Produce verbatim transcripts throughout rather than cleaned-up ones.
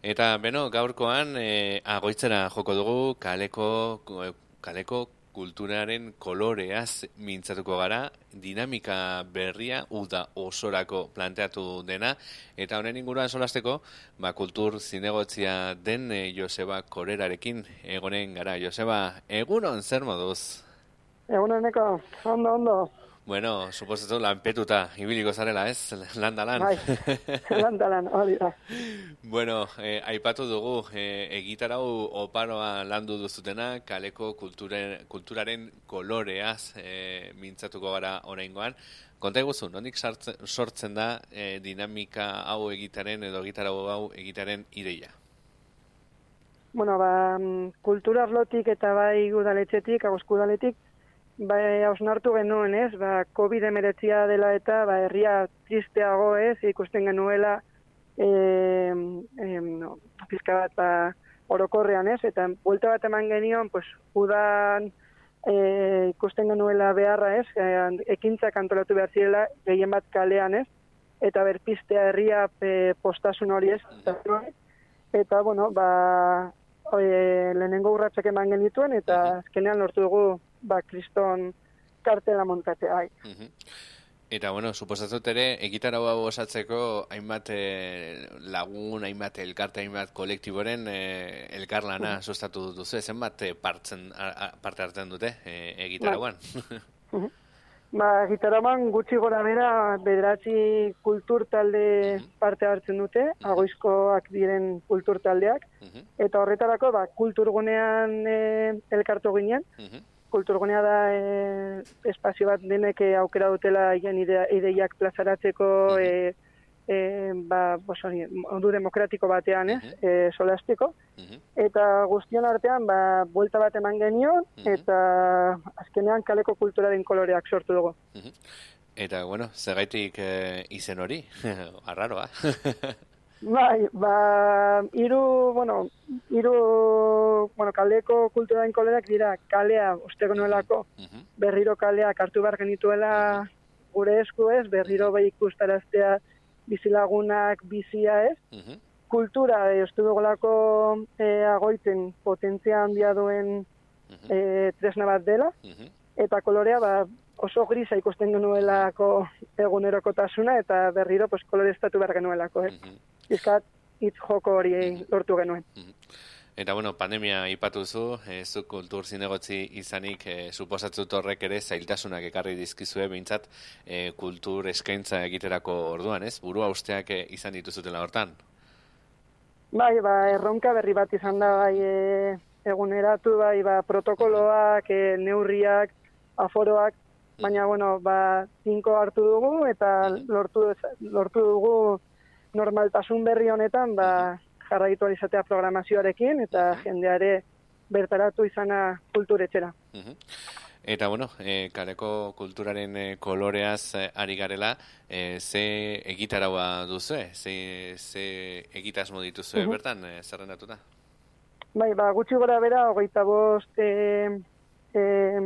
Eta, beno, gaurkoan, e, agoitzera joko dugu kaleko, kaleko kulturaren koloreaz mintzatuko gara, dinamika berria uda osorako planteatu dena, eta honen inguruan solasteko, ba, kultur zinegotzia den e, Joseba Korerarekin egonen gara. Joseba, egunon zer moduz? Egunon eko, ondo, ondo. Bueno, suposatu lanpetuta, ibiliko zarela, ez? Landalan. Bai, landalan, hori da. Bueno, eh, aipatu dugu, eh, egitarau oparoa landu duzutena, kaleko kulture, kulturaren koloreaz eh, mintzatuko gara oraingoan. Konta eguzu, nondik sortzen da eh, dinamika hau egitaren edo egitarau hau egitaren ideia? Bueno, ba, kultura arlotik eta bai udaletxetik, agozku udaletik, bai, hausnartu genuen, ez, ba, covid hemeretzia dela eta, ba, herria tristeago, ez, ikusten genuela, e, e, no, pizka bat, ba, orokorrean, ez, eta buelta bat eman genion, pues, udan e, ikusten genuela beharra, ez, e, ekintzak antolatu behar zirela, gehien bat kalean, ez, eta berpistea herria e, postasun hori, ez, eta, bueno, ba, e, lehenengo urratsak eman genituen, eta azkenean lortu dugu, ba, kriston kartela montatzea, bai. Uh-huh. Eta, bueno, suposatut ere, egitarau hau osatzeko hainbat eh, lagun, hainbat elkarte, hainbat kolektiboren eh, elkarlana uh-huh. sustatu duzu, zenbat eh, partzen, a, parte hartzen dute eh, egitarauan? Uh-huh. Ba, egitarauan gutxi gora bera, bederatzi kultur talde uh-huh. parte hartzen dute, uh-huh. agoizkoak diren kultur taldeak, uh-huh. eta horretarako, ba, kulturgunean eh, elkartu ginen, uh-huh. Kulturgunea da e, espazio bat denek aukera dutela hien idea, ideiak plazaratzeko e, e, ba, bosori, modu demokratiko batean, ez, uh-huh. e, solasteko. Uh-huh. Eta guztion artean, ba, buelta bat eman genion, uh-huh. eta azkenean kaleko kulturaren koloreak sortu dugu. Uh-huh. Eta, bueno, zergaitik e, izen hori? Arraroa. Bai, ba, iru, bueno, iru, bueno, kaleko kulturaren koloreak dira, kalea, osteko nuelako, uh-huh. berriro kaleak hartu behar genituela uh-huh. gure esku ez, berriro bai ikustaraztea bizilagunak bizia ez, uh-huh. kultura, e, ostu dugolako e, agoiten potentzia handia duen uh-huh. e, tresna bat dela, uh-huh. eta kolorea, ba, oso grisa ikusten genuelako egunerokotasuna, eta berriro, pues, koloreztatu behar genuelako, eh? Uh-huh. Izkat, hitz joko hori lortu genuen. Eta, bueno, pandemia ipatu zu, e, zu kultur zinegotzi izanik, e, suposatzut horrek ere zailtasunak ekarri dizkizue, behintzat, e, kultur eskaintza egiterako orduan, ez? Burua usteak e, izan dituzutela hortan? Bai, ba, erronka berri bat izan da, bai, e, eguneratu, bai, ba, protokoloak, e, neurriak, aforoak, baina, bueno, ba, tinko hartu dugu, eta lortu, lortu dugu normaltasun berri honetan, ba, jarraitu izatea programazioarekin, eta uh-huh. jendeare bertaratu izana kulturetxera. Uh-huh. Eta, bueno, e, kaleko kulturaren e, koloreaz e, ari garela, e, ze egitaraua duzue? Ze, ze egitasmo dituzue uh-huh. bertan, e, zerrendatuta? Bai, ba, gutxi gora bera, hogeita bost e, e,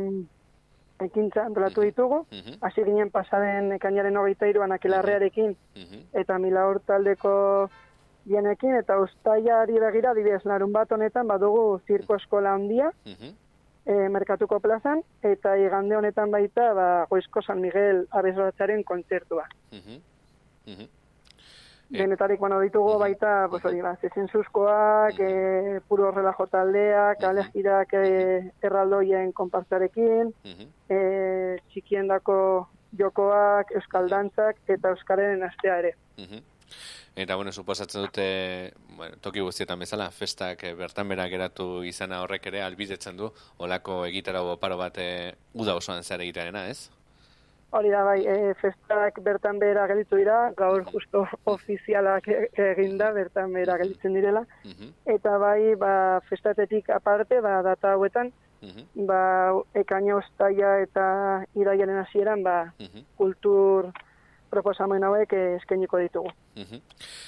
ekintza antolatu ditugu, uh-huh. hasi ginen pasaden ekainaren hogeita hiruan Akelarrearekin, uh-huh. eta Milaur taldeko bienekin, eta uztailari begira, adibidez, larun bat honetan, badugu zirko eskola handia, uh-huh. e, merkatuko plazan, eta igande honetan baita, ba, Goizko San Miguel abesbatzaren kontzertua. Uh-huh. Uh-huh. Denetarik, bueno, ditugu uh-huh. baita, pues, hori, ba, zezenzuzkoak, uh-huh. e, puro relajo taldeak, uh-huh. alegirak e, erraldoien konpartzarekin, uh-huh. e, txikiendako jokoak, euskaldantzak, eta euskaren astea ere. Uh-huh. Eta, bueno, suposatzen dute, bueno, toki guztietan bezala, festak e, bertan bera geratu izana horrek ere, albidetzen du, olako egitarau oparo bat e, uda osoan zer egitarena, ez? Hori da, bai, e, festak bertan behera gelditu dira, gaur justo ofizialak eginda, bertan behera gelditzen direla. Uh-huh. Eta bai, ba, festatetik aparte, ba, data hauetan, uh-huh. ba, ekaina uztaila eta iraiaren hasieran, ba, uh-huh. kultur proposamen hauek eskainiko ditugu. Uh-huh.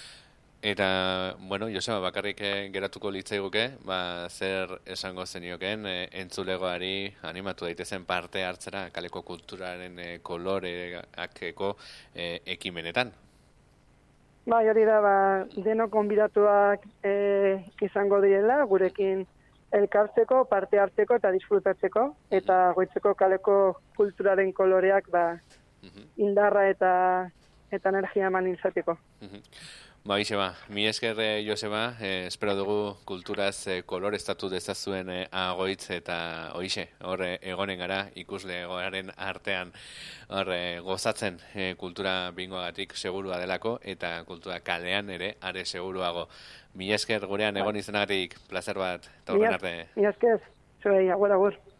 Eta, bueno, Joseba, bakarrik geratuko litzaiguke, ba, zer esango zenioken, e, entzulegoari animatu daitezen parte hartzera kaleko kulturaren e, koloreakeko e, ekimenetan? Bai, hori da, ba, denok konbidatuak e, izango direla, gurekin elkartzeko, parte hartzeko eta disfrutatzeko, eta Goitzeko kaleko kulturaren koloreak ba, indarra eta eta energia eman izateko. Ba, Joseba, mi esker, Joseba, eh, espero dugu kulturaz eh, koloreztatu dezazuen eh, Agoitz eta hoixe, hor eh, egonen gara ikusle egoaren artean hor eh, gozatzen eh, kultura bingoagatik segurua delako eta kultura kalean ere are seguruago. Mi esker gurean egon izanagatik, plazer bat, eta horren arte. Mi esker, zuei, agur, agur.